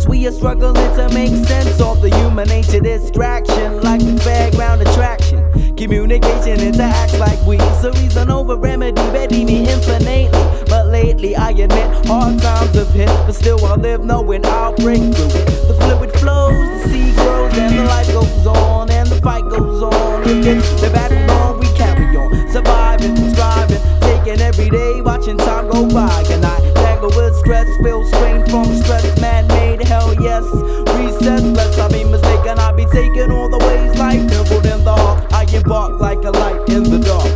Cause we are struggling to make sense of the human nature distraction, like the fairground attraction. Communication interacts like we. So reason over remedy, ready me infinitely. But lately I admit hard times have hit, but still I live knowing I'll break through it. The fluid flows, the sea grows, and the life goes on, and the fight goes on. If it's the battle on, we carry on, surviving, striving, taking every day, watching time go by. And I tangle with stress, feel strain from stress, man-made, hell yes. Recess, lest I be mistaken, I be taking all the ways life nibbled in the heart. I embark like a light in the dark.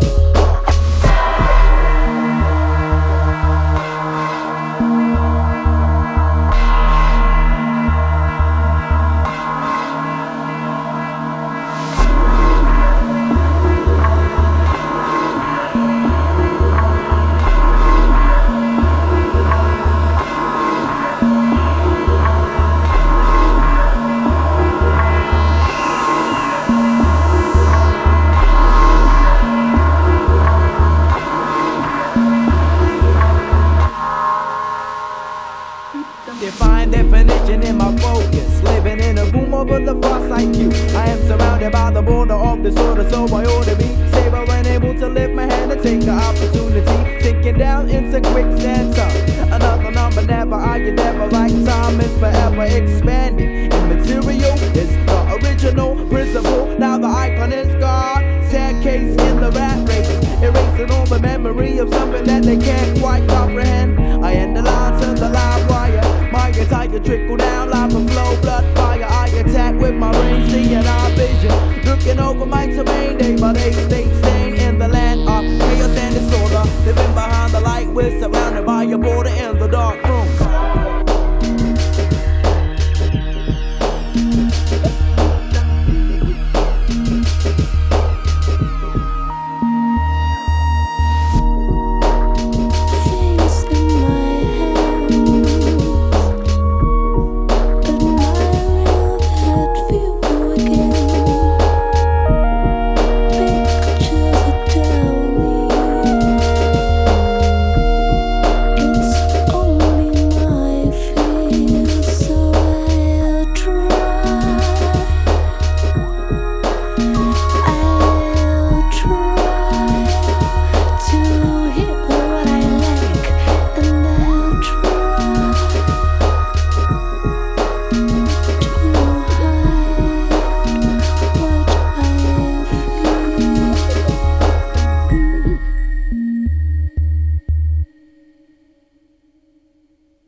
Define definition in my focus, living in a room over the farsight view. I am surrounded by the border of disorder, so I ought to be stable and able to lift my hand and take the opportunity, sinking down into quicksand time. Another number never, I never, like time is forever expanding. Immaterial is the original principle, now the icon is God. Sad case in the rat race, erasing all the memory of something that they can't quite comprehend. I end the line to the live wire, my entire trickle down, lava flow, blood fire. I attack with my brain, seeing our vision, looking over my terrain, day by day, stay sane in the land of chaos and disorder. Living behind the light, we're surrounded by a border in the dark room.